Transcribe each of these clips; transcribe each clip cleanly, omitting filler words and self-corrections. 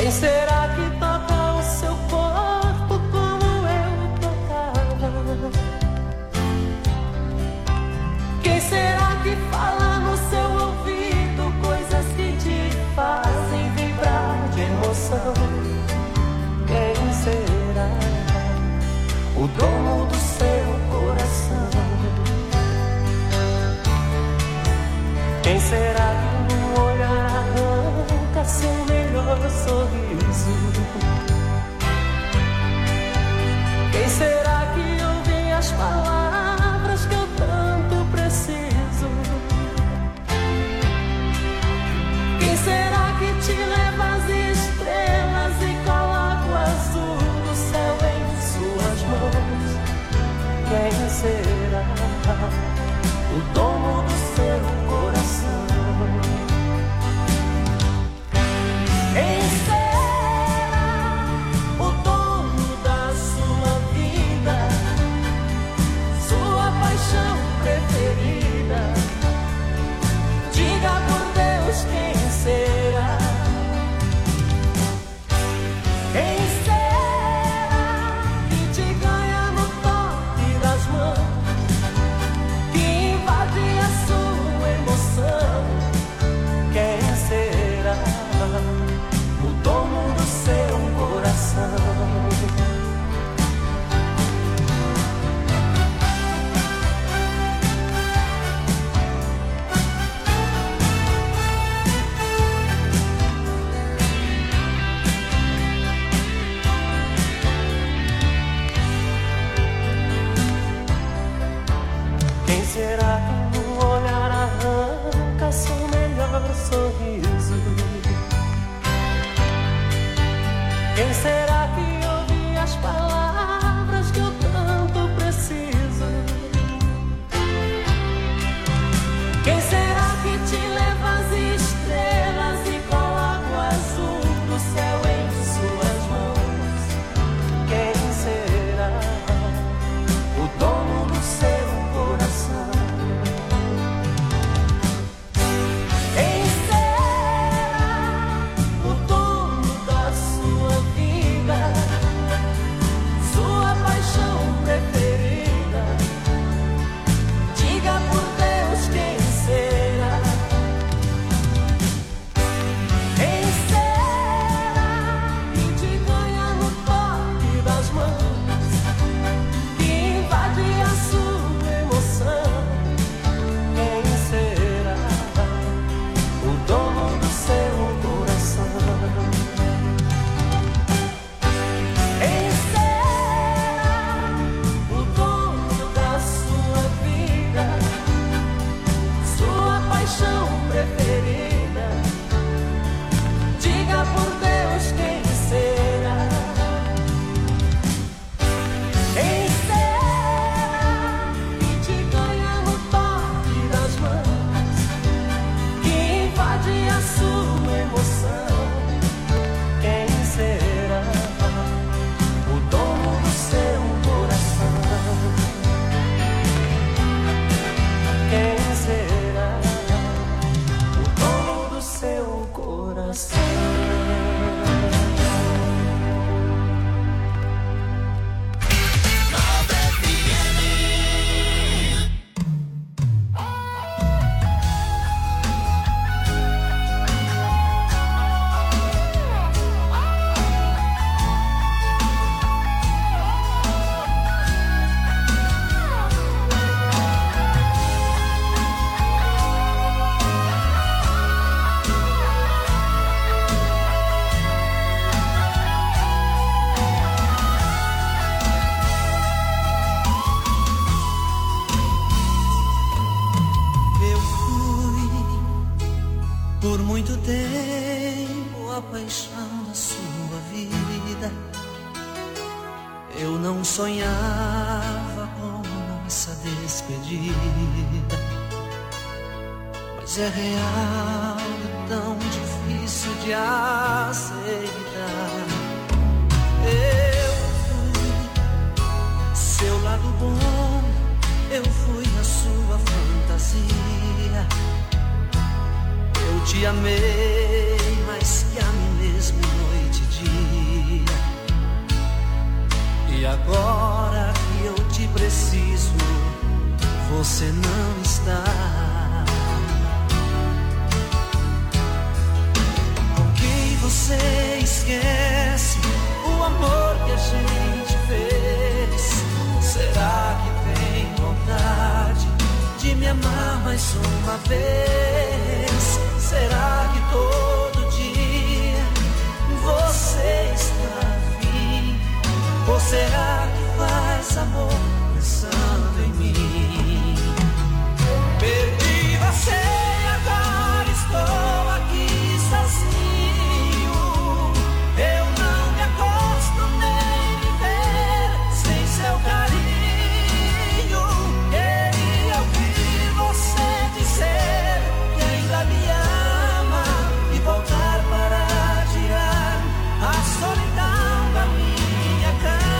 Quem será que toca o seu corpo como eu tocava? Quem será que fala no seu ouvido coisas que te fazem vibrar de emoção? Quem será o dono do seu coração? Quem será que no olhar arranca seu melhor sorriso? Quem será que ouve as palavras que eu tanto preciso? Quem será que te leva às estrelas e coloca o azul do céu em suas mãos? Quem será o dono do seu coração? Quem será o dono da sua vida, sua paixão preferida? Diga por Deus quem será. Quem será que te ganha no toque das mãos, que invade a sua emoção? Quem será o dono do seu coração? Quem será que no olhar arranca seu melhor sorriso? Quem será que ouve as palavras que eu tanto preciso? Quem será que te leva às estrelas e coloca o azul do céu em suas mãos? Quem será o dono do seu coração? Quem será o dono da sua vida, sua paixão preferida? Diga por Deus quem será. Quem será que te ganha no toque das mãos, que invade a sua emoção? Quem será o dono do seu coração? Quem será o dono da sua vida, sua paixão preferida? Diga por Deus quem será. Quem será que te ganha no toque das mãos, que invade a sua emoção? Quem será o dono do seu coração? Quem será o dono do seu coração? Eu fui por muito tempo a paixão da sua vida. Eu não sonhava com essa despedida, mas é real e tão difícil de aceitar. Eu fui seu lado bom, eu fui a sua fantasia. Eu te amei mais que a mim mesmo noite você não está. Com quem você esquece o amor que a gente fez? Será que tem vontade de me amar mais uma vez? Será que todo dia você está afim? Ou será que faz amor pensando em mim? Perdi você e agora estou aqui sozinho. Eu não me acostumei a viver sem seu carinho. Queria ouvir você dizer que ainda me ama e voltar para tirar a solidão da minha cama.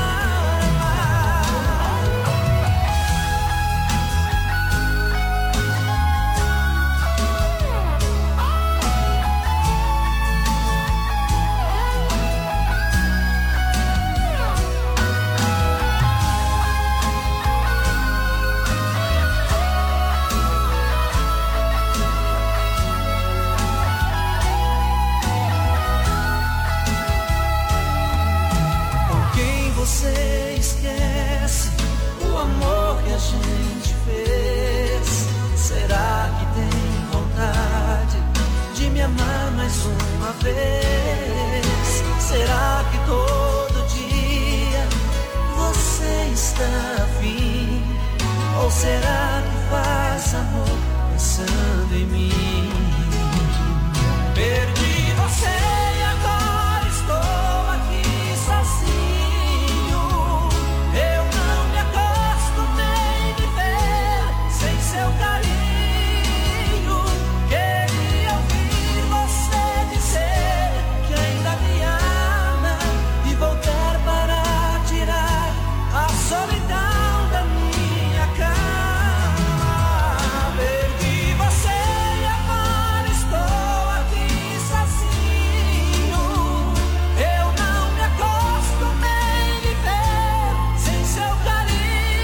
Você esquece o amor que a gente fez? Será que tem vontade de me amar mais uma vez? Será que todo dia você está afim? Ou será que faz amor pensando em mim? Perdi você e agora estou aqui sozinho. Seu carinho, queria ouvir você dizer que ainda me ama e voltar para tirar a solidão da minha cama. Perdi você e agora estou aqui sozinho. Eu não me acostumei a viver sem seu carinho.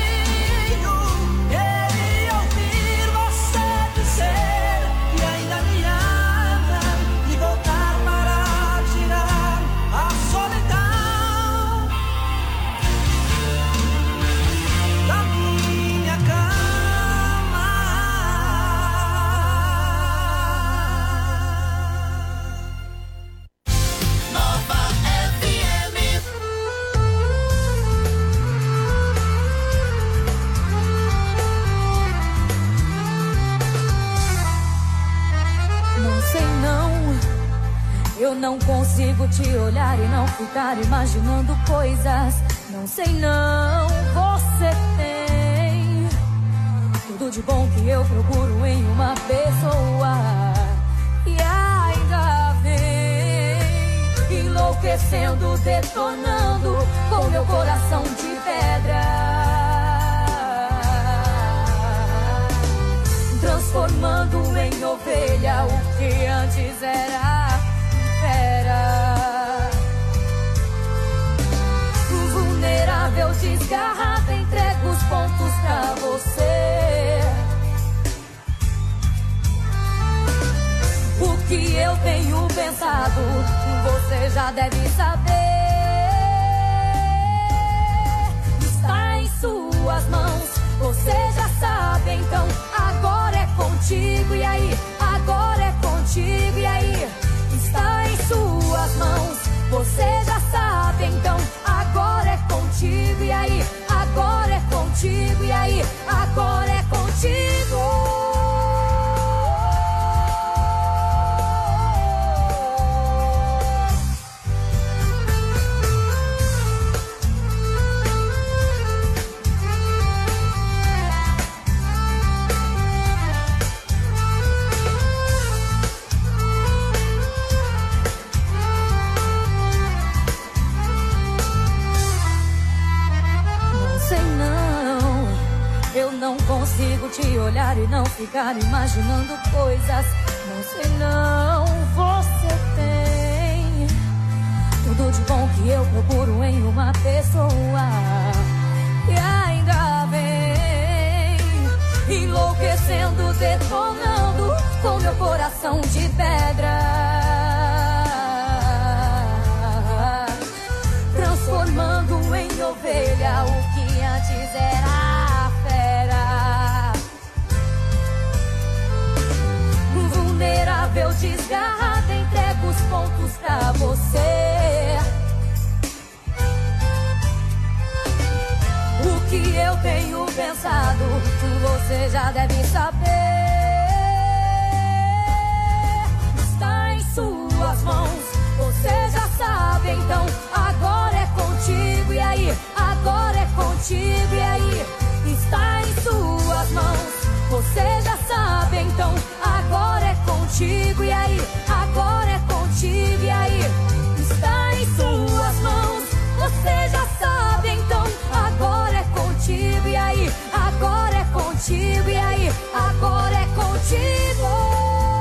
Eu não consigo te olhar e não ficar imaginando coisas. Não sei não, você tem tudo de bom que eu procuro em uma pessoa. E ainda vem enlouquecendo, detonando com meu coração de pedra, transformando em ovelha o que antes era fera. Vulnerável, desgarrada, entrego os pontos pra você. O que eu tenho pensado, você já deve saber. Está em suas mãos, você já sabe. Então agora é contigo, e aí? Agora é contigo, e aí? Está em suas mãos, você já sabe. Então agora é contigo, e aí? Agora é contigo, e aí? Agora é contigo. Não consigo te olhar e não ficar imaginando coisas. Não sei não, você tem tudo de bom que eu procuro em uma pessoa. E ainda vem enlouquecendo, detonando com meu coração de pedra, transformando em ovelha o que antes era fera. Vulnerável, desgarrada, entrego os pontos pra você. O que eu tenho pensado, você já deve saber. Está em suas mãos, você já sabe. Então agora é contigo, e aí? Agora é contigo, e aí? Está em suas mãos, você já sabe. Então agora é contigo, e aí? Agora é contigo, e aí? Está em suas mãos, você já sabe. Então agora é contigo, e aí? Agora é contigo, e aí? Agora é contigo.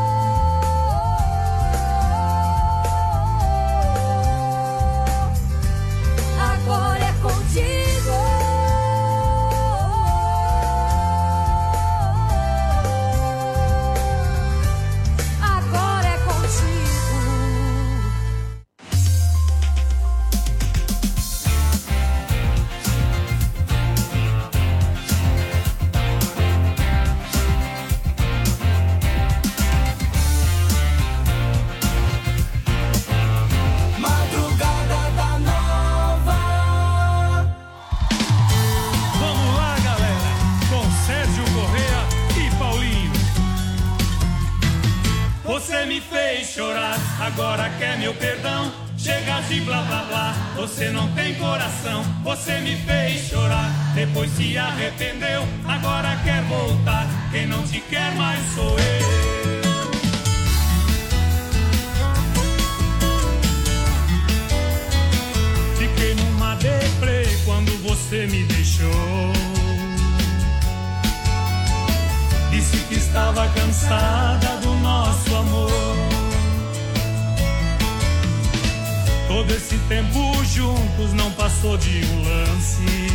Agora é contigo. Agora é contigo. Madrugada da Nova. Vamos lá, galera, com Sérgio Correia e Paulinho. Você me fez chorar, agora quer meu perdão. Chega de blá blá blá, você não tem coração. Você me fez chorar, depois se arrependeu. Agora quer voltar, quem não te quer mais sou eu. Fiquei numa deprê quando você me deixou. Disse que estava cansada do nosso amor. Todo esse tempo juntos não passou de um lance.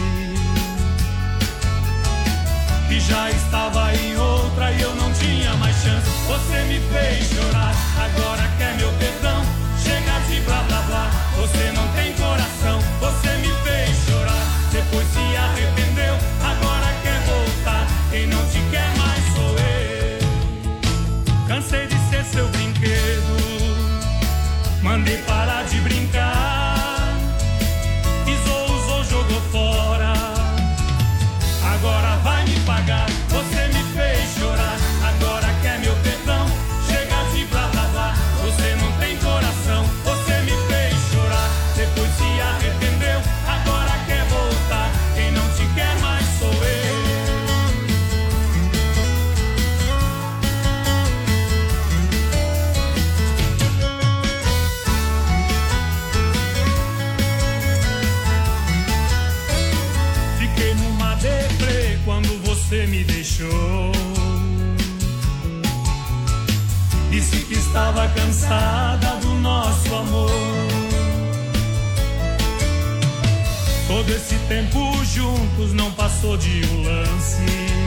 E já estava em outra e eu não tinha mais chance. Você me fez chorar, agora quer meu perdão. Chega de blá blá blá, você não tem coração. Você me fez chorar, depois se arrependeu. Agora quer voltar, quem não te quer mais sou eu. Cansei de ser seu brinquedo, mandei parar de brincar. Pisou, usou, jogou fora, agora vai me pagar. Você me fez chorar, agora quer meu perdão. Chega de blá blá blá, você não tem coração. Você me fez chorar, depois se arrependeu. Agora quer voltar, quem não te quer mais sou eu. Fiquei numa deprê quando você me deixou. Disse que estava cansada do nosso amor. Todo esse tempo juntos não passou de um lance.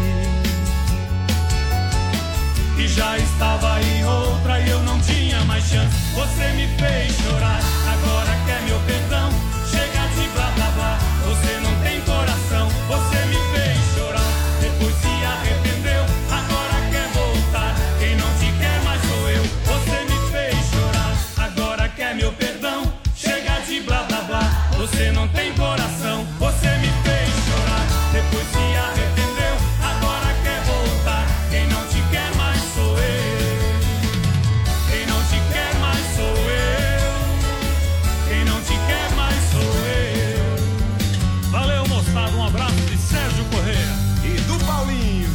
E já estava em outra e eu não tinha mais chance. Você me fez chorar, agora quer meu perdão. Chega de blá blá blá, você não tem coração. Você me fez chorar, depois se arrependeu. Agora quer voltar, quem não te quer mais sou eu. Você me fez chorar, agora quer meu perdão. Chega de blá blá blá, você não tem coração. Você me fez chorar, depois se arrependeu. Agora quer voltar, quem não te quer mais sou eu. Quem não te quer mais sou eu. Quem não te quer mais sou eu. Valeu, moçada, um abraço de Sérgio Correia E do Paulinho.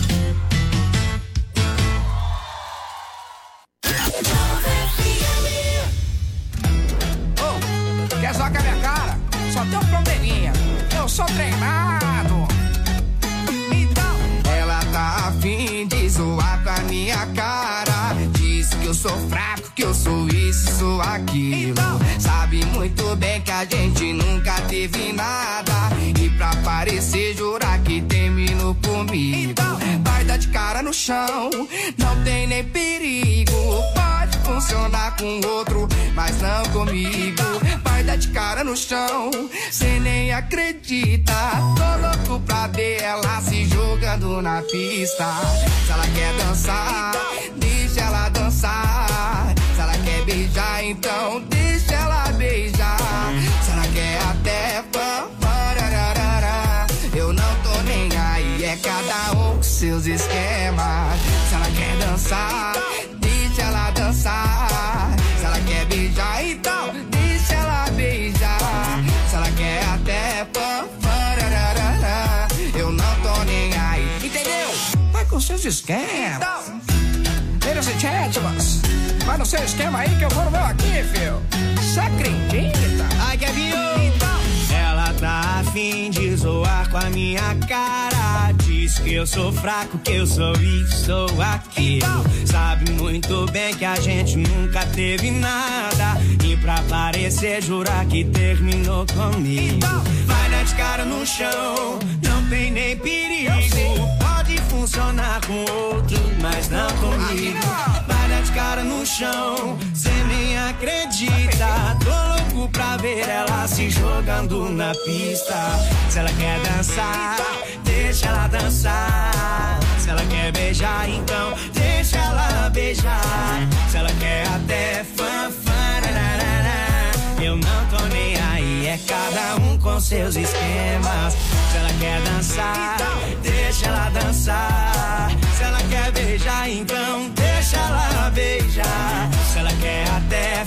Ô, quer zoar com a minha cara? Só tem um probleminha. Eu sou treinado. Então, ela tá afim de zoar com a minha cara. Diz que eu sou fraco, que eu sou isso, sou aquilo. Então, sabe muito bem que a gente nunca teve nada. E pra parecer jurar que terminou comigo. Então, vai dar de no chão, não tem nem perigo. Pode funcionar com outro, mas não comigo. Vai dar de cara no chão, cê nem acredita. Tô louco pra ver ela se jogando na pista. Se ela quer dançar, deixa ela dançar. Se ela quer beijar, então deixa ela beijar. Se ela quer até eu não tô nem aí, é cada um com seus esquemas. Se ela quer dançar, deixa ela dançar. Se ela quer beijar, então deixa ela beijar. Se ela quer até eu não tô nem aí, entendeu? Vai com seus esquemas. Ladies and gentlemen, vai no seu esquema aí que eu vou no meu aqui, filho. Você acredita? Ai, Kevinho, ela tá afim de zoar com a minha cara. Diz que eu sou fraco, que eu sou isso, sou aquilo. Sabe muito bem que a gente nunca teve nada. E pra parecer, jurar que terminou comigo. Vai dar de cara no chão, não tem nem perigo. Pode funcionar com outro, mas não comigo. Vai dar de cara no chão, cê nem acredita. Tô louco pra ver ela se jogando na pista. Se ela quer dançar, deixa ela dançar. Se ela quer beijar, então deixa ela beijar. Se ela quer até eu não tô nem aí, é cada um com seus esquemas. Se ela quer dançar, deixa ela dançar. Se ela quer beijar, então deixa ela beijar. Se ela quer até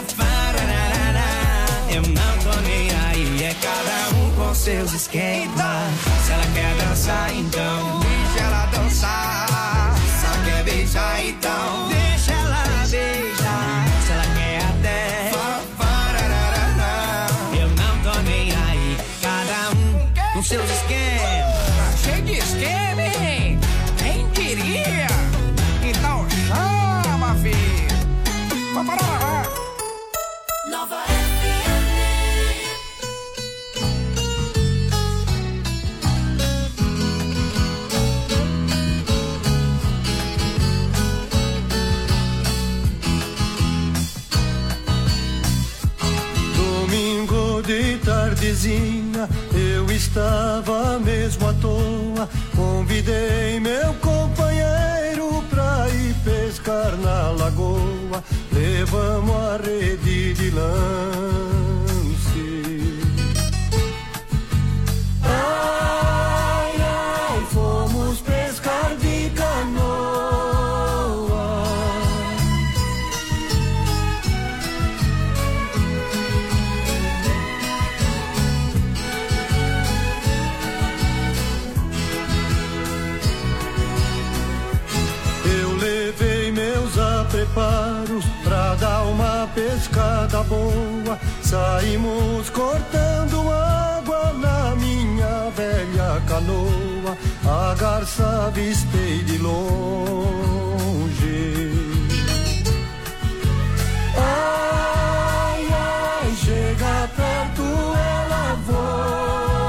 eu não tô nem aí, é cada um com seus esquemas. Se ela quer dançar, então deixa ela dançar. Se ela quer beijar, então deixa ela beijar. Se ela quer até eu não tô nem aí, cada um com seus esquemas. Tá cheio de esquema, hein? Quem diria? Então chama, filho. Vamos parar. Nova De tardezinha, eu estava mesmo à toa. Convidei meu companheiro pra ir pescar na lagoa. Levamos a rede de lance. Ai, ai, fomos pescar de canoa. Preparos pra dar uma pescada boa. Saímos cortando água na minha velha canoa. A garça avistei de longe. Ai, ai, chega perto, ela voa.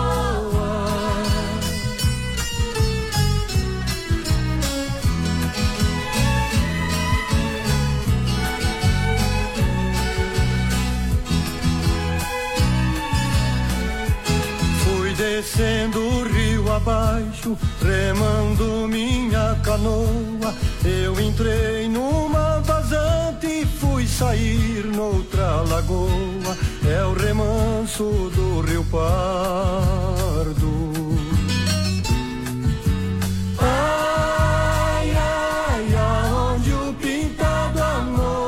Descendo o rio abaixo, remando minha canoa. Eu entrei numa vazante e fui sair noutra lagoa. É o remanso do Rio Pardo. Ai, ai, aonde o pintado amor.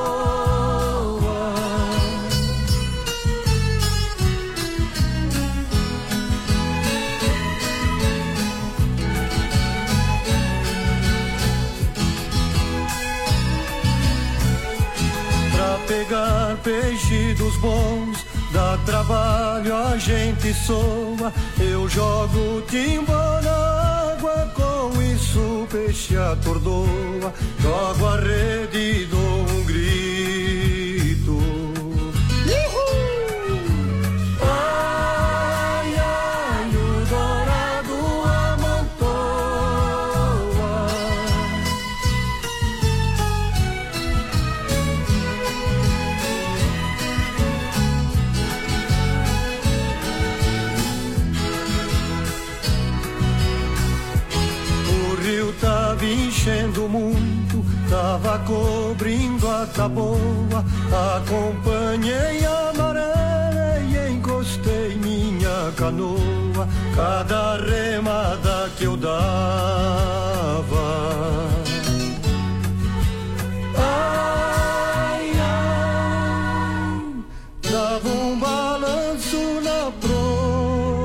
Pegar peixe dos bons, dá trabalho, a gente soa. Eu jogo timba na água, com isso o peixe atordoa. Jogo a rede e dou um grito. Ai, ai, o dourado amontoa. tava cobrindo a taboa, acompanhei a maré e encostei minha canoa, cada remada que eu dava. Ai, ai, dava um balanço na proa.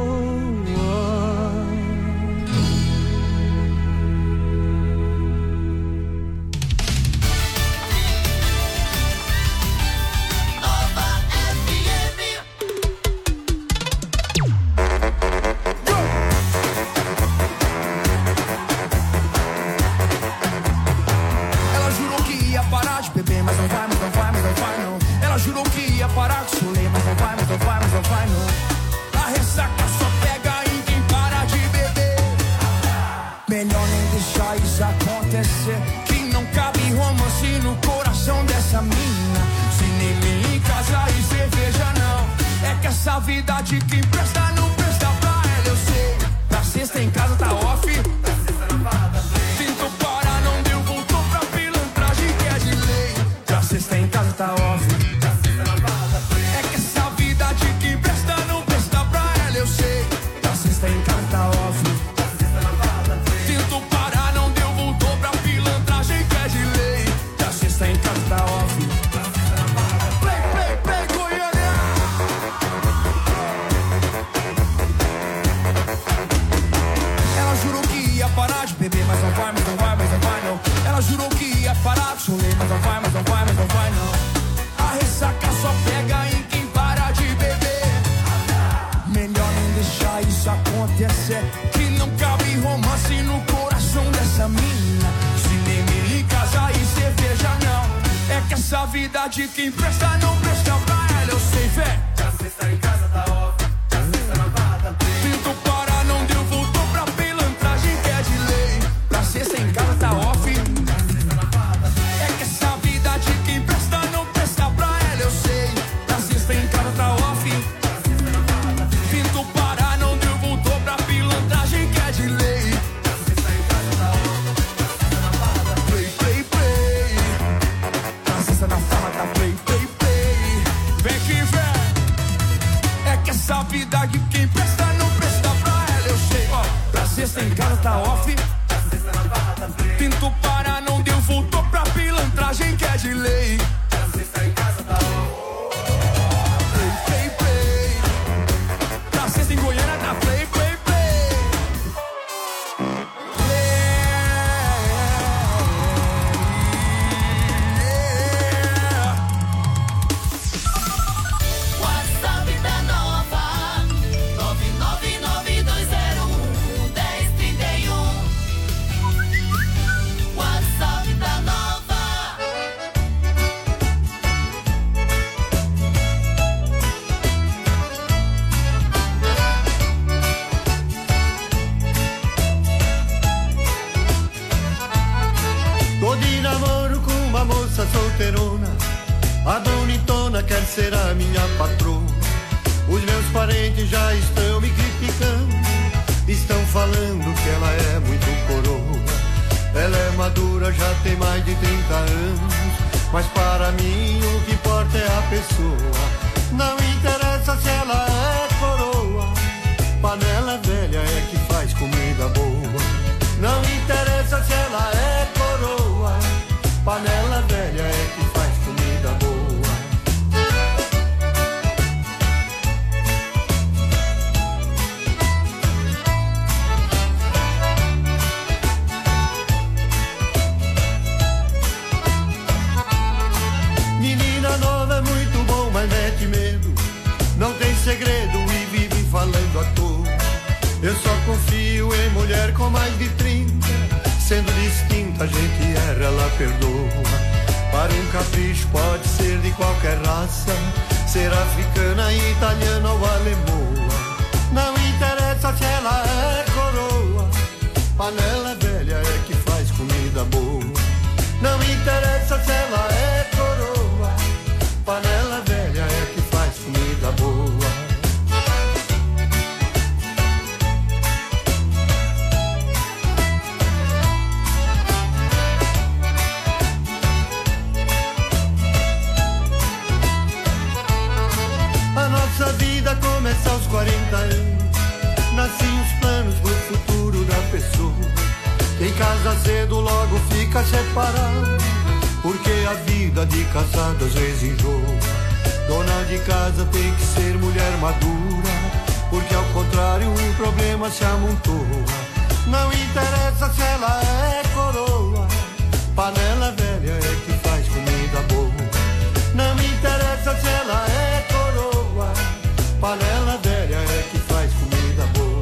Mas não vai, mas não vai, mas não vai não. Ela jurou que ia parar com o solê, mas não vai, mas não vai, mas não vai não. A ressaca só pega em quem para de beber. Melhor nem deixar isso acontecer, que não cabe romance no coração dessa mina. Cinema em casa e cerveja não. É que essa vida de quem presta não presta pra ela, eu sei. Na sexta em casa tá off. Tentou parar, não deu, voltou pra pilantragem que é de lei. Sexta em casa tá off. É que essa vida de quem presta não presta pra ela, eu sei. A sexta em casa tá off. Tentou parar, não deu, voltou pra pilantragem que é de lei. A sexta em casa tá off. Play, play, play, Goiânia. Ela jurou que ia parar de beber, mas não vai, mas não vai, mas não vai não. Ela jurou que ia parar de solê, mas não vai, mas não vai, mas não vai não. A ressaca só pega em quem para de beber. Melhor nem deixar isso acontecer, que não cabe romance no coração dessa mina. Cinema em casa e cerveja não. É que essa vida de quem presta não presta pra ela, eu sei, vé. A sexta em casa tá off. A sexta na barra tentou parar, não deu, voltou pra pilantragem que é de lei. Pra sexta em casa tá off. É que essa vida de quem presta não presta pra ela, eu sei. Na sexta em casa tá off. Tentou parar, não deu, voltou pra pilantragem que é de lei. Na sexta em casa tá off. Play, play, play. Na sexta na farra tá play, play, play. Vem que vem. É que essa vida de quem presta não presta pra ela, eu sei. Ó, na sexta em casa tá off. Tentou parar, não deu, voltou pra pilantragem que é de lei. A sexta em casa tá play, play, play. Na sexta em Goiânia tá play, play, play. WhatsApp da Nova 999201031. WhatsApp da Nova. Tô de namoro com uma moça solteirona, a bonitona quer ser a minha patroa. Os meus parentes já estão me criticando, estão falando que ela é muito coroa. Ela é madura, já tem mais de 30 anos, mas para mim o que importa é a pessoa. Não interessa se ela é coroa, panela velha é que faz comida boa. Não interessa se ela é coroa, panela velha é que faz comida boa. Menina nova é muito bom, mas mete medo. Não tem segredo e vive falando à toa. Eu só confio em mulher com mais de 30. Sendo distinta, a gente erra, ela perdoa. Para um capricho pode ser de qualquer raça, ser africana, italiana ou alemoa. Não interessa se ela é coroa, panela velha é que faz comida boa. Não interessa se ela é coroa, panela velha é que faz comida boa. Nossa vida começa aos 40 anos. Nascem os planos pro futuro da pessoa. Quem casa cedo logo fica separado, porque a vida de casado às vezes enjoa. Dona de casa tem que ser mulher madura, porque ao contrário o problema se amontoa. Não interessa se ela é coroa, panela velha é que faz comida boa. Não me interessa se ela é coroa, panela velha é que faz comida boa.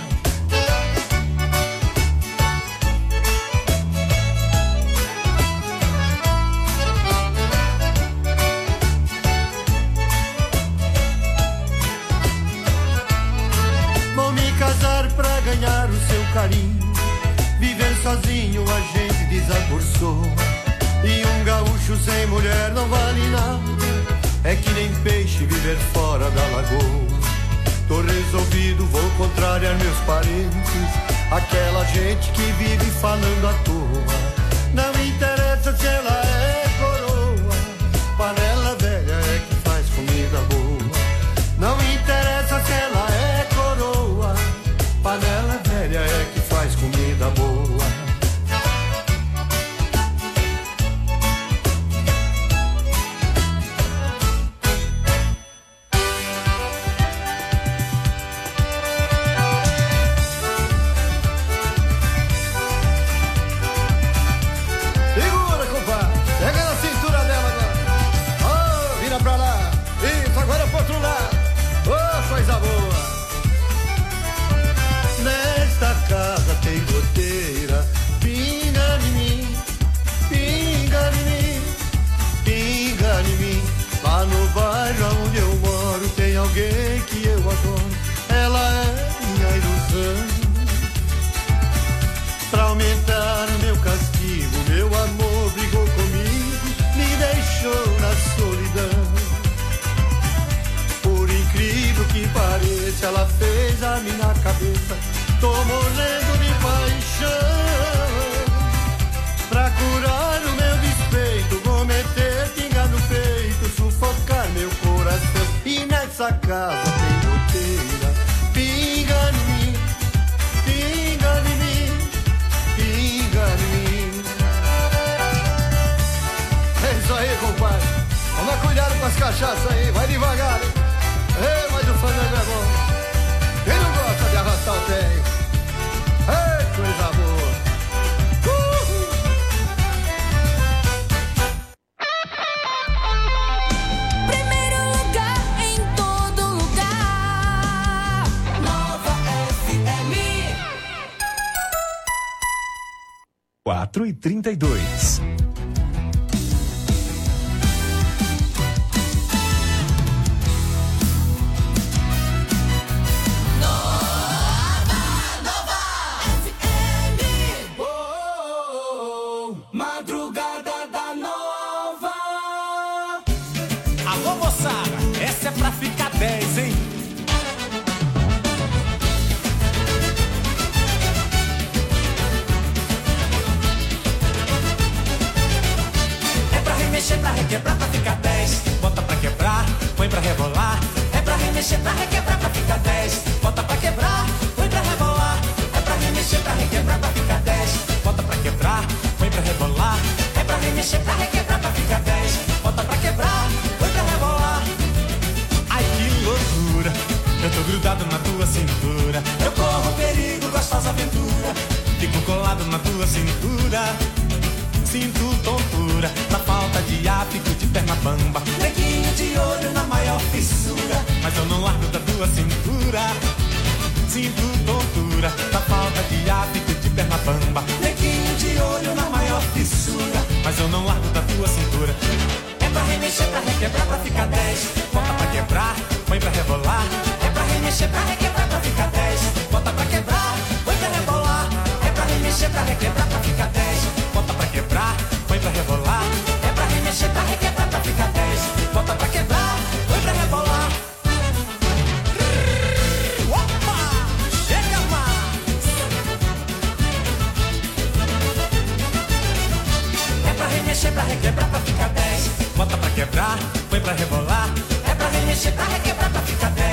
Vou me casar pra ganhar o seu carinho. Viver sozinho a gente desagorsou. E um gaúcho sem mulher não vale nada. É que nem peixe viver fora da lagoa. Tô resolvido, vou contrariar meus parentes, aquela gente que vive falando à toa. Não interessa se ela é coroa, panela velha é que faz comida boa. Não interessa se ela é coroa, panela velha é que faz comida boa. Alguém que eu adoro, ela é minha ilusão. Pra aumentar meu castigo, meu amor brigou comigo, me deixou na solidão. Por incrível que pareça, ela fez a minha cabeça. Tô morrendo de paixão. Pra curar o meu despeito, vou meter pinga no peito, sufocar meu coração. E nessa casa tem goteira, pinga em mim, pinga em mim, pinga em mim. É isso aí, compadre. Toma cuidado com as cachaças aí, vai devagar, hein? Ei, mas o fandango é bom. Quem não gosta de arrastar o pé, hein? Ei, coisa boa. Primeiro lugar em todo lugar. Nova FM. 4h32. Madrugada da Nova. Alô, moçada, essa é pra ficar 10, hein? É pra remexer, pra requebrar, pra ficar 10. Bota pra quebrar, põe pra rebolar. É pra remexer, pra requebrar, pra ficar 10. Bota pra quebrar, põe pra rebolar. É pra remexer, pra requebrar, pra ficar 10. Bota pra quebrar, põe pra rebolar. É pra remexer, pra requebrar, pra ficar 10. Bota pra quebrar, põe pra rebolar. Ai, que loucura, eu tô grudado na tua cintura. Eu corro perigo, gostosa aventura. Fico colado na tua cintura. Sinto tontura, na falta de ar, fico de perna bamba. Neguinho de olho na maior fissura, mas eu não largo da tua cintura. Sinto tontura, na falta de ar, fico de perna bamba. Neguinho de olho na maior fissura, mas eu não largo da tua cintura. É pra remexer, pra requebrar, pra ficar 10. Bota pra quebrar, põe pra rebolar. É pra remexer, pra requebrar, pra ficar 10. Bota pra quebrar, põe pra rebolar. É pra remexer, pra requebrar, pra ficar 10. Bota pra quebrar, põe pra rebolar. É pra remexer, pra requebrar, pra ficar 10. Bota pra quebrar, põe pra rebolar. Opa! Chega mais! É pra remexer, pra requebrar, pra ficar 10. Bota pra quebrar, põe pra rebolar. É pra remexer, pra requebrar, pra ficar 10.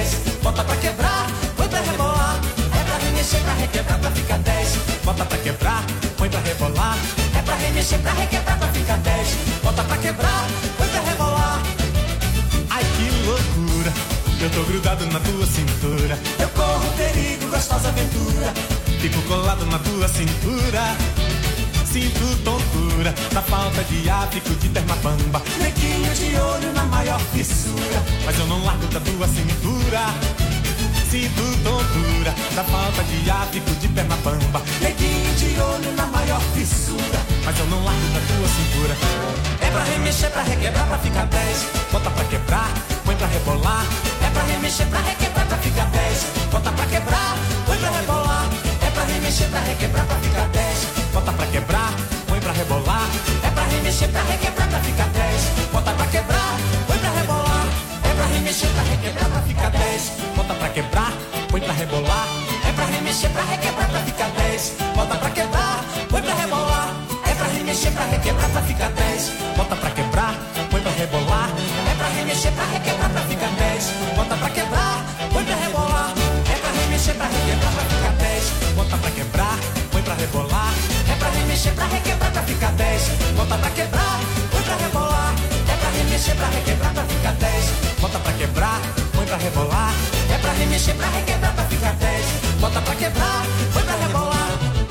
remexer, pra requebrar, pra ficar 10. Bota pra quebrar, põe pra rebolar. Ai que loucura, eu tô grudado na tua cintura. Eu corro perigo, gostosa aventura. Fico colado na tua cintura. Sinto tontura da falta de ar, fico de Termabamba. Neguinho de olho na maior fissura. Mas eu não largo da tua cintura. Sinto tontura da falta de ar, fico de Termabamba. Neguinho de olho na maior fissura. Mas eu não largo da tua cintura. É pra remexer, pra requebrar, pra ficar 10. Bota pra quebrar, põe pra rebolar. É pra remexer, pra requebrar, pra ficar 10. Bota pra quebrar, põe pra rebolar. É pra remexer, pra requebrar, pra ficar 10. Bota pra quebrar, põe pra rebolar. É pra remexer, pra requebrar, pra ficar 10. Bota pra quebrar, põe pra rebolar. É pra remexer, pra requebrar, pra ficar 10. Bota pra quebrar, põe pra rebolar. É pra remexer, pra requebrar, pra ficar 10. Bota pra quebrar, põe pra rebolar. É pra remexer, pra requebrar, pra ficar 10. Bota pra quebrar, põe pra rebolar. É pra remexer, pra requebrar, pra ficar 10. Bota pra quebrar, põe pra rebolar. É pra remexer, pra requebrar, pra ficar 10. Bota pra quebrar, põe pra rebolar. É pra remexer, pra requebrar, pra ficar 10. Bota pra quebrar, põe pra rebolar. É pra remexer, pra requebrar, pra ficar 10. Bota pra quebrar, põe pra rebolar. É pra remexer, pra requebrar, pra ficar 10. Bota pra quebrar, põe pra rebolar.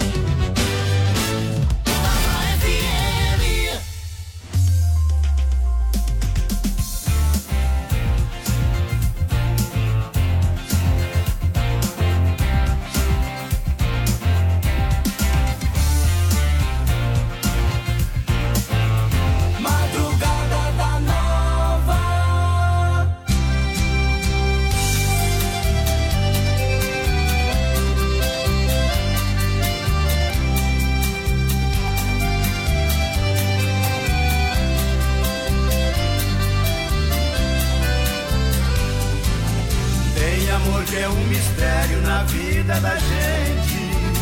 É um mistério na vida da gente.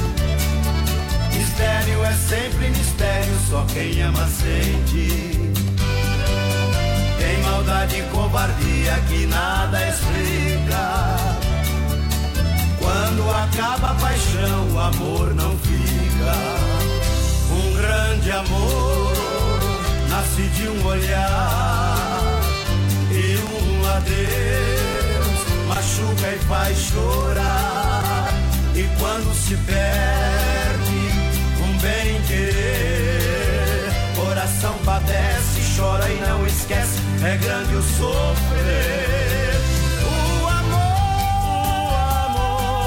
Mistério é sempre mistério, só quem ama sente. Tem maldade e covardia que nada explica. Quando acaba a paixão, o amor não fica. Um grande amor nasce de um olhar e um adeus machuca e faz chorar. E quando se perde um bem querer, coração padece, chora e não esquece, é grande o sofrer. O amor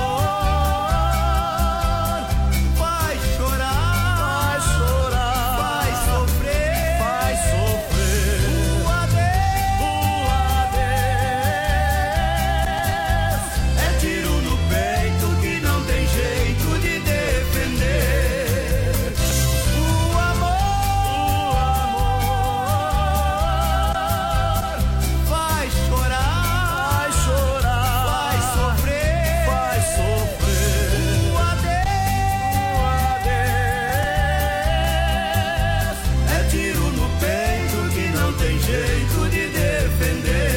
vai chorar, vai sofrer, vai sofrer. O adeus é tiro no peito que não tem jeito de defender. O amor vai chorar, vai sofrer, vai sofrer. O adeus é tiro no peito que não tem jeito de defender.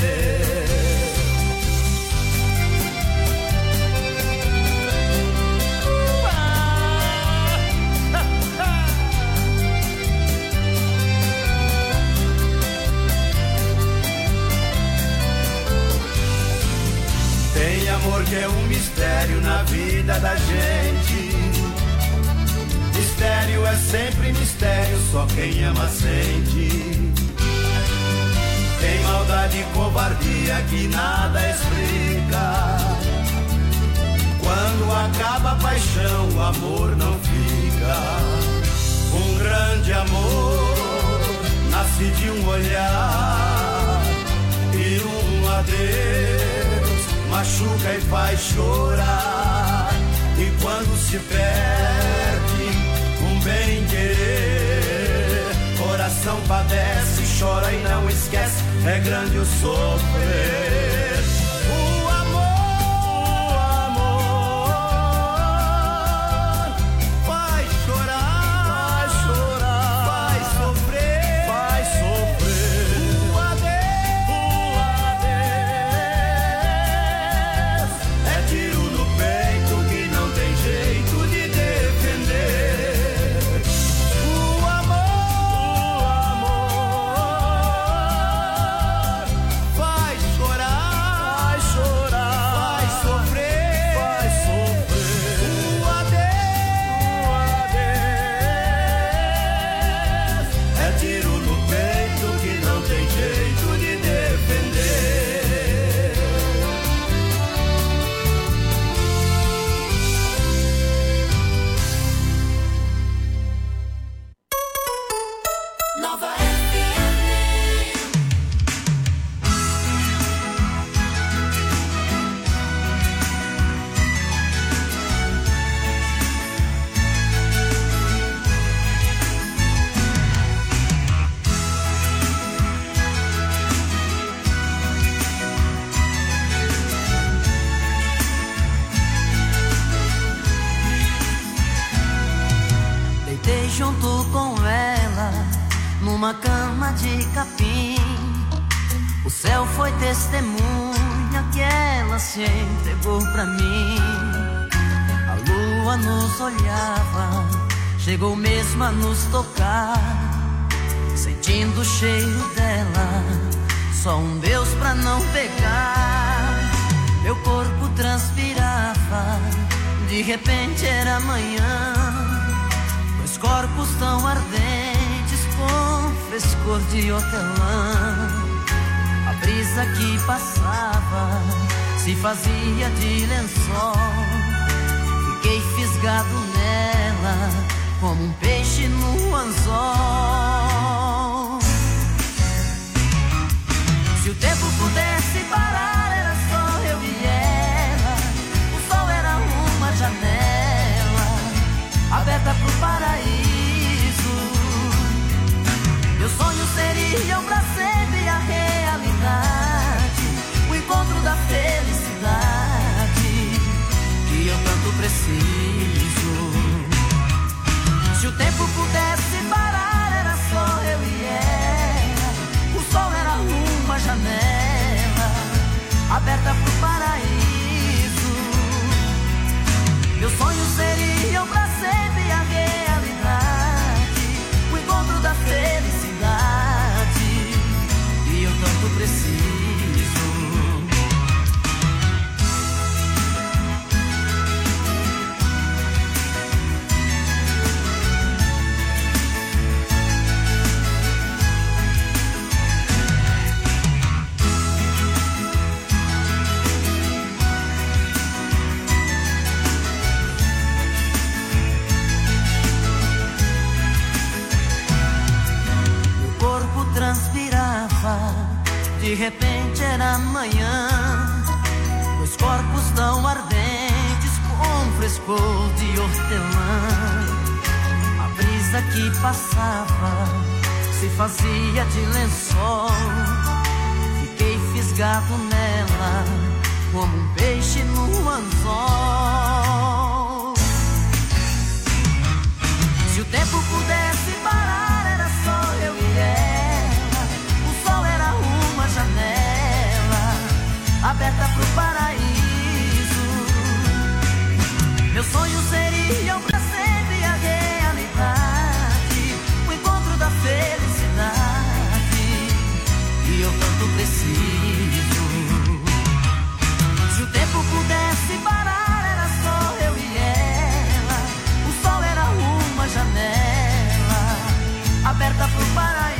Tem amor que é um mistério na vida da gente. Mistério é sempre mistério, só quem ama sente. Tem maldade e covardia que nada explica. Quando acaba a paixão, o amor não fica. Um grande amor nasce de um olhar e um adeus machuca e faz chorar. E quando se perde um bem querer, coração padece, chora e não esquece, é grande o sofrer. O amor vai chorar, vai sofrer, vai sofrer. O adeus é tiro no peito que não tem jeito de defender. O amor numa cama de capim. O céu foi testemunha que ela se entregou pra mim. A lua nos olhava, chegou mesmo a nos tocar. Sentindo o cheiro dela, só um Deus pra não pegar. Meu corpo transpirava, de repente era manhã. Dois corpos tão ardentes com frescor de hortelã. A brisa que passava se fazia de lençol. Fiquei fisgado nela como um peixe no anzol. Se o tempo pudesse parar, era só eu e ela. O sol era uma janela aberta pro paraíso. Meus sonhos seriam pra sempre a realidade, o encontro da felicidade que eu tanto preciso. Se o tempo pudesse parar, era só eu e ela. O sol era uma janela aberta pro paraíso. Meus sonhos seriam pra sempre a realidade, o encontro da felicidade que eu tanto preciso. De repente era manhã, dois corpos tão ardentes com frescor de hortelã. A brisa que passava se fazia de lençol. Fiquei fisgado nela como um peixe no anzol. Se o tempo pudesse parar, era só eu e ela. Janela aberta pro paraíso. Meus sonhos seriam pra sempre a realidade, o encontro da felicidade que eu tanto preciso. Se o tempo pudesse parar, era só eu e ela. O sol era uma janela aberta pro paraíso.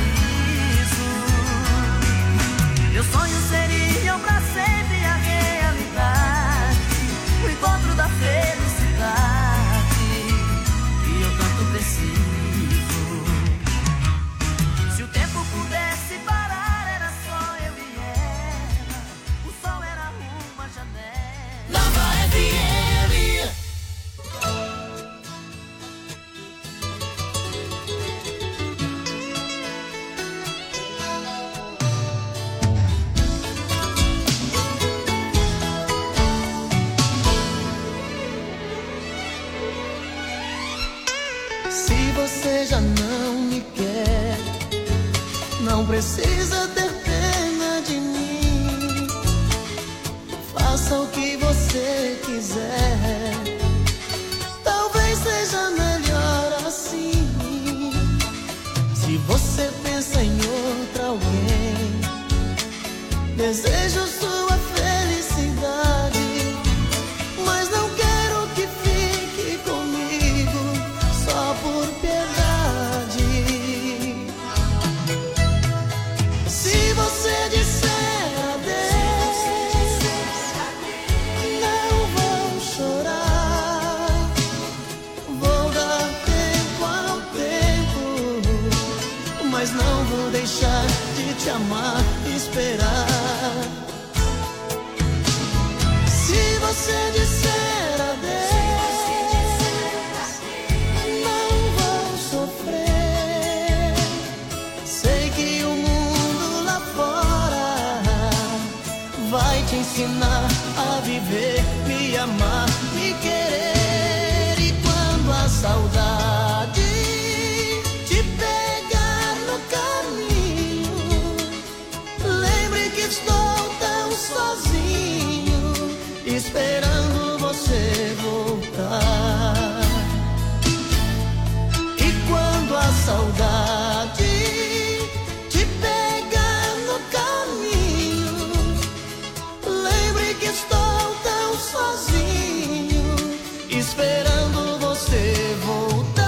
Meus sonhos seriam pra sempre a realidade, o encontro da felicidade que eu tanto preciso. Se o tempo pudesse parar, era só eu e ela. O sol era uma janela. Nova FM. Você já não me quer, não precisa ter pena de mim. Faça o que você quiser, talvez seja melhor assim. Se você pensa em outra alguém, desejo sua felicidade, mas não quero que fique comigo só por piedade. Se você disser adeus, não vou chorar. Vou dar tempo ao tempo, mas não vou deixar de te amar e esperar. Se você disser adeus, vai te ensinar a viver, me amar, me querer. E quando a saudade te pegar no caminho, esperando você voltar. E quando a saudade te pega no caminho, lembre que estou tão sozinho, esperando você voltar.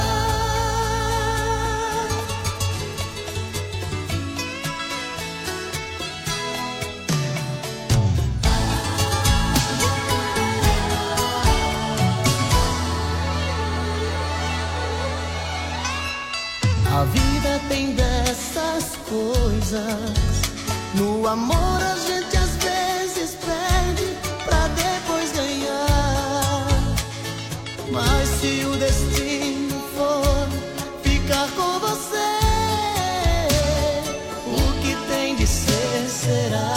A vida tem dessas coisas. No amor a gente às vezes perde pra depois ganhar. Mas se o destino for ficar com você, o que tem de ser será.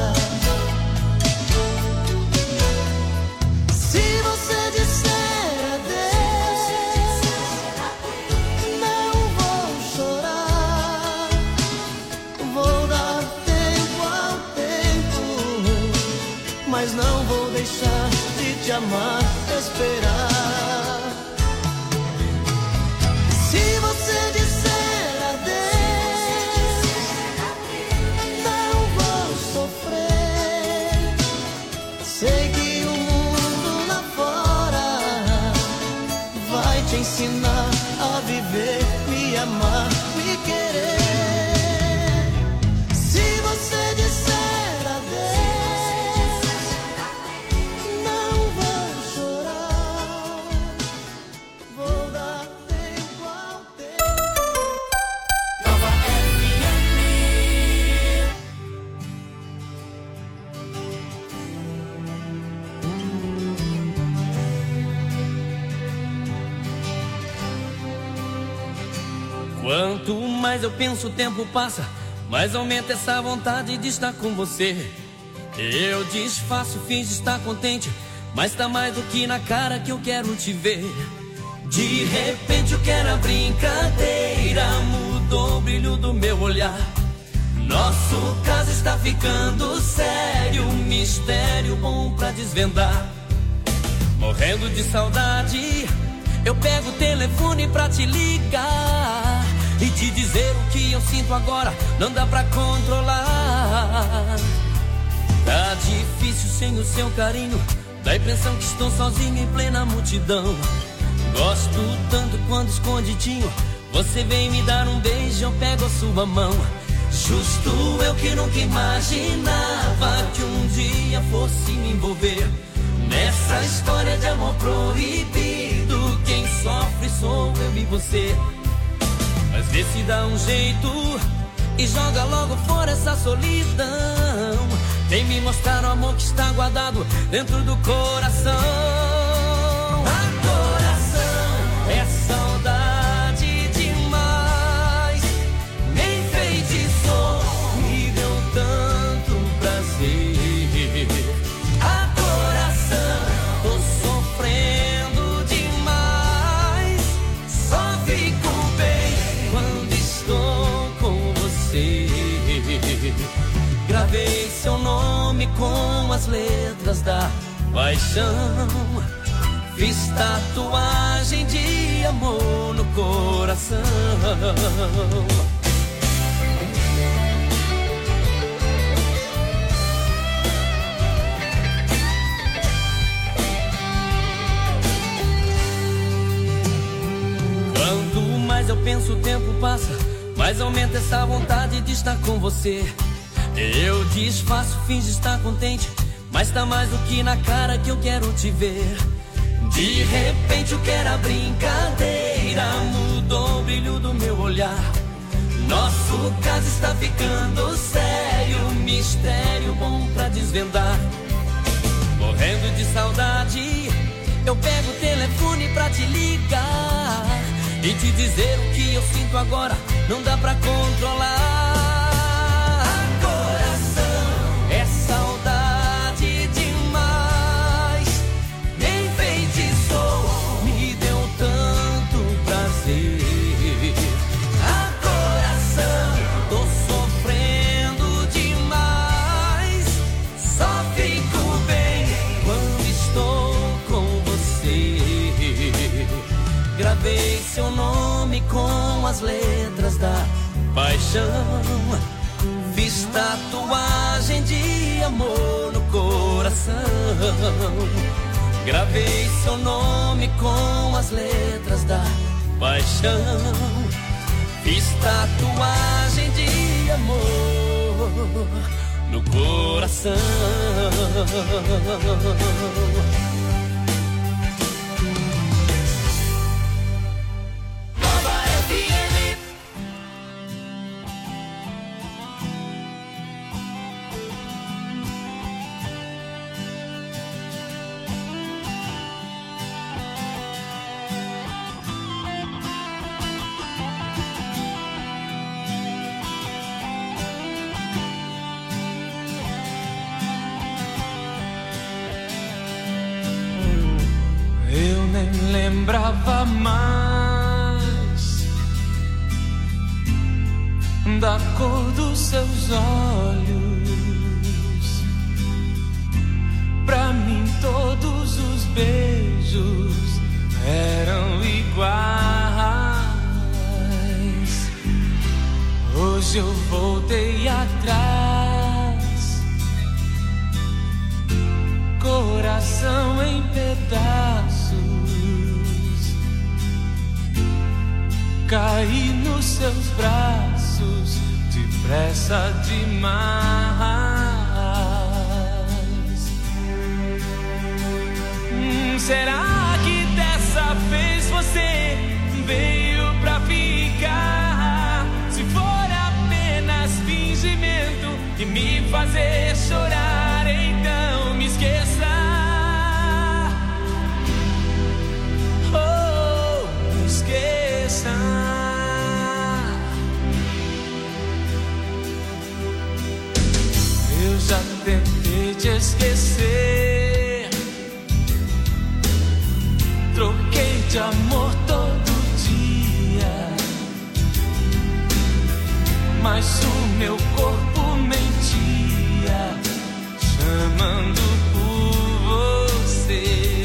Se você disser adeus, não vou chorar. Vou dar tempo ao tempo, mas não vou deixar de te amar, esperar. Se você disser adeus, não vou sofrer. Sei que o mundo lá fora vai te ensinar a viver, me amar, me querer. Se você disser adeus, não vou chorar. Vou dar tempo ao tempo. Nova FM. Quanto mais eu penso, o tempo passa, mais aumenta essa vontade de estar com você. Eu disfarço, finjo estar contente, mas tá mais do que na cara que eu quero te ver. De repente o que era brincadeira mudou o brilho do meu olhar. Nosso caso está ficando sério, um mistério bom pra desvendar. Morrendo de saudade, eu pego o telefone pra te ligar e te dizer o que eu sinto agora, não dá pra controlar. Tá difícil sem o seu carinho, dá a impressão que estou sozinho em plena multidão. Gosto tanto quando escondidinho você vem me dar um beijo, eu pego a sua mão. Justo eu que nunca imaginava que um dia fosse me envolver nessa história de amor proibido. Quem sofre sou eu e você. Mas vê se dá um jeito e joga logo fora essa solidão. Vem me mostrar o amor que está guardado dentro do coração. Ah, coração, é saudade demais. Me enfeitiçou, me deu tanto prazer. Ah, coração, tô sofrendo demais. Só fico bem quando estou com você. Gravei seu nome com as letras da paixão. Fiz tatuagem de amor no coração. Quanto mais eu penso, o tempo passa, mais aumenta essa vontade de estar com você. Eu disfarço, finjo estar contente, mas tá mais do que na cara que eu quero te ver. De repente o que era brincadeira mudou o brilho do meu olhar. Nosso caso está ficando sério, um mistério bom pra desvendar. Morrendo de saudade, eu pego o telefone pra te ligar e te dizer o que eu sinto agora, não dá pra controlar. É saudade demais, me enfeitiçou, me deu tanto prazer. Ah, coração, tô sofrendo demais. Só fico bem as letras da paixão. Fiz tatuagem de amor no coração. Gravei seu nome com as letras da paixão. Fiz tatuagem de amor no coração. Lembrava mais da cor dos seus olhos. Pra mim todos os beijos eram iguais. Hoje eu voltei atrás, coração em pedaços. Caí nos seus braços depressa demais. Será que dessa vez você veio pra ficar? Se for apenas fingimento e me fazer chorar, então me esqueça. Oh, me esqueça. Eu já tentei te esquecer, troquei de amor todo dia, mas o meu corpo mentia, chamando por você.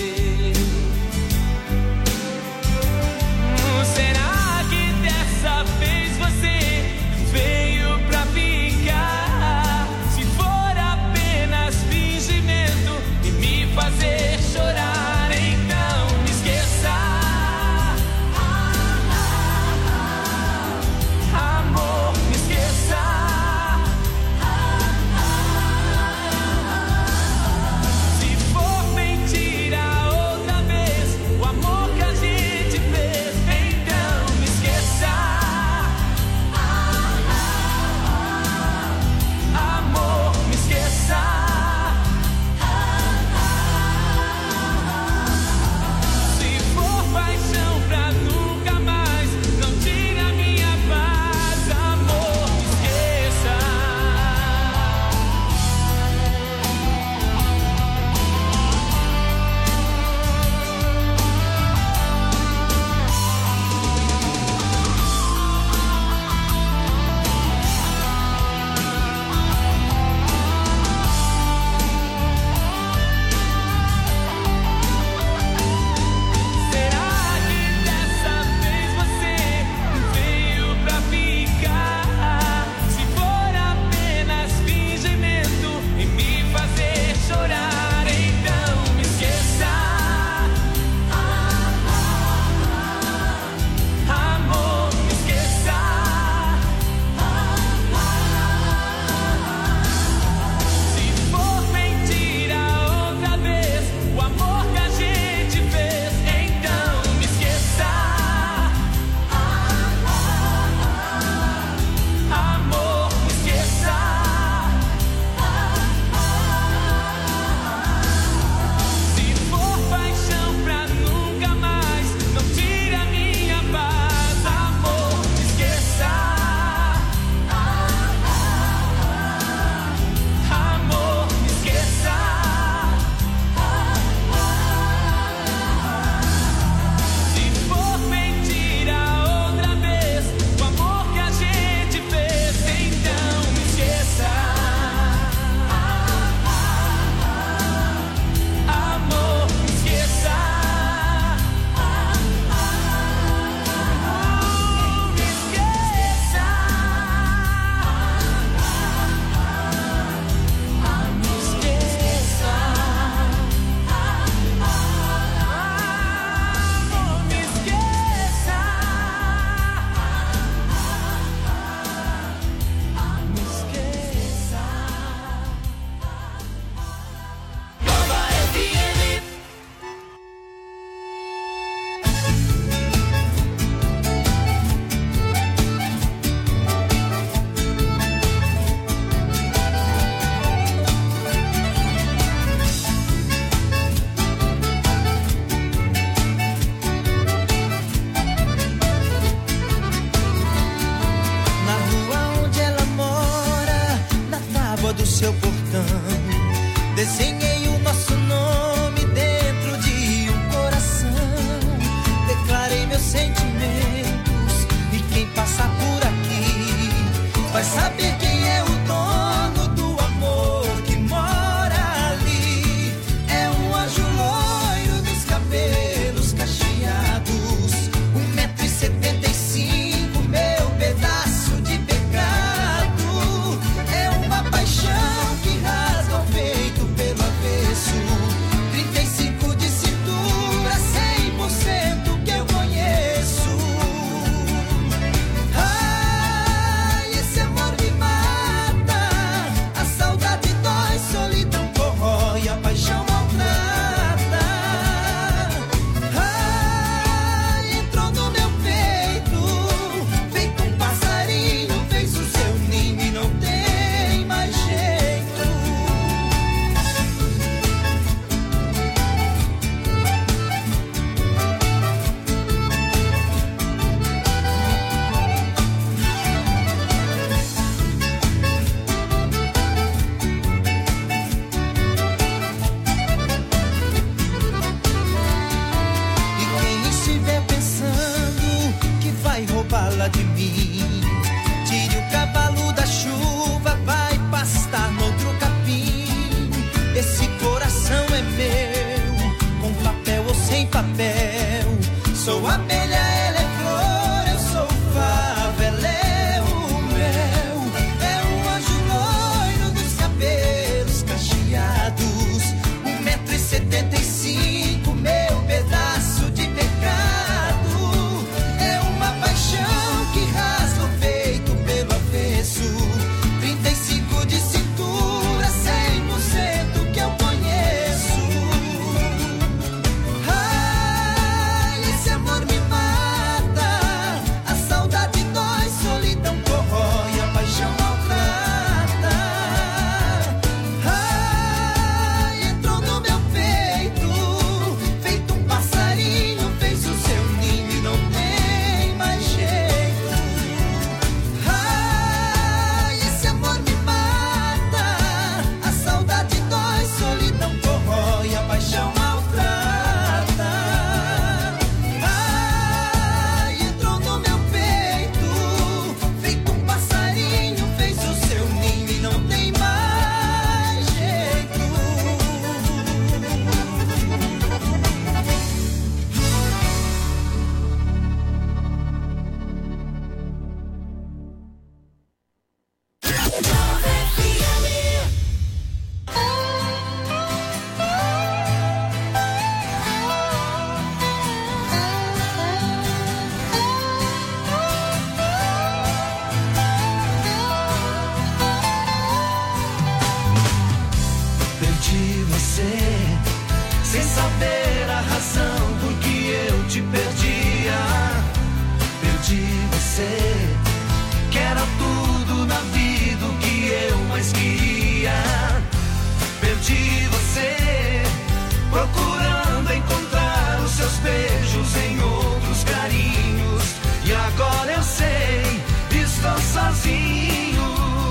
Será que dessa vez você veio pra ficar? Se for apenas fingimento e me fazer chorar, então me esqueça. Amor, me esqueça. sem saber a razão por que eu te perdia. Perdi você, que era tudo na vida o que eu mais queria. Perdi você, procurando encontrar os seus beijos em outros carinhos. E agora eu sei, estou sozinho.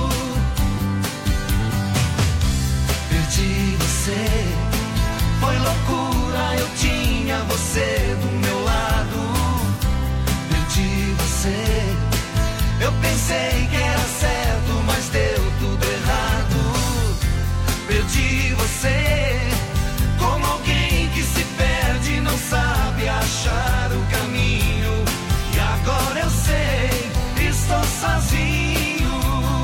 Perdi você, foi loucura, eu tinha você do meu lado. Perdi você, eu pensei que era certo, mas deu tudo errado. Perdi você, como alguém que se perde, não sabe achar o caminho. E agora eu sei, estou sozinho.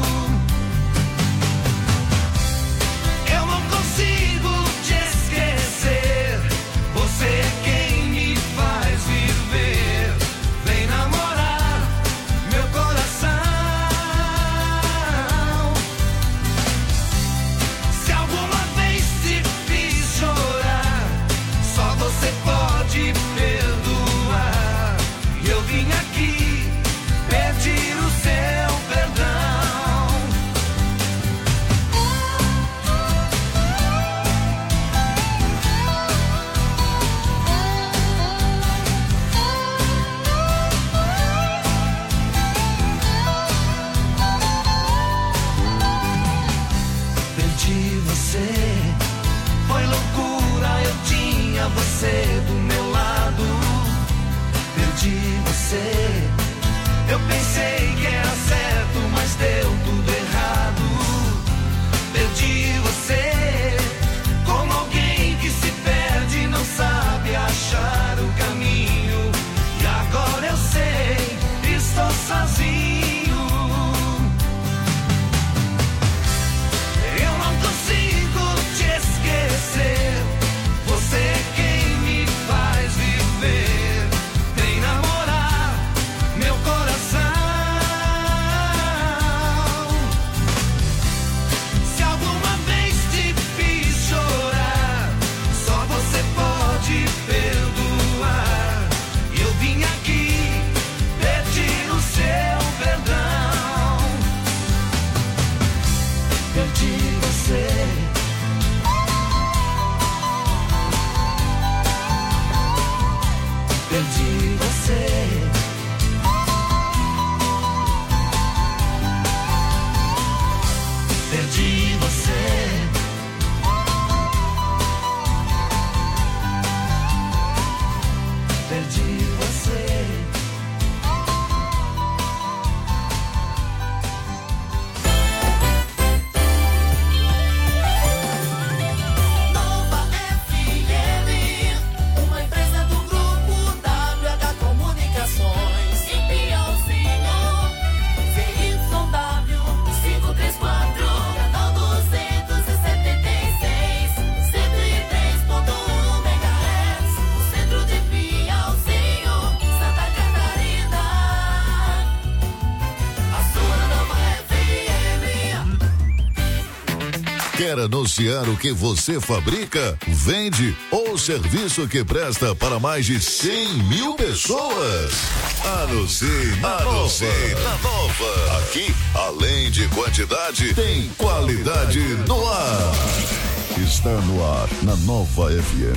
Eu não consigo te esquecer, você é quem me faz viver. Vem namorar meu coração. Se alguma vez te fiz chorar, só você pode perdoar. E eu vim aqui pedir o seu perdão. Perdi você, foi loucura, eu tinha você do meu lado. Perdi você, eu pensei que era certo, mas deu tudo errado. Perdi você, como alguém que se perde, não sabe achar o caminho. E agora eu sei, estou sozinho. Eu não consigo te esquecer, você é quem me faz viver. Vem namorar meu coração. Se alguma vez te fiz chorar, só você pode perdoar. E eu vim aqui pedir o seu perdão. Perdi você. Perdi você. Perdi você. Perdi você. Nova FM, uma empresa do grupo WH Comunicações. Em Pionzinho, ZYW 534, canal 276, 103.1 MHz, no centro de Pionzinho, Santa Catarina. A sua Nova FM. Quer anunciar o que você fabrica, vende ou serviço que presta para mais de 100 mil pessoas? Anuncie na Nova. Aqui, além de quantidade, tem qualidade no ar. Está no ar na Nova FM.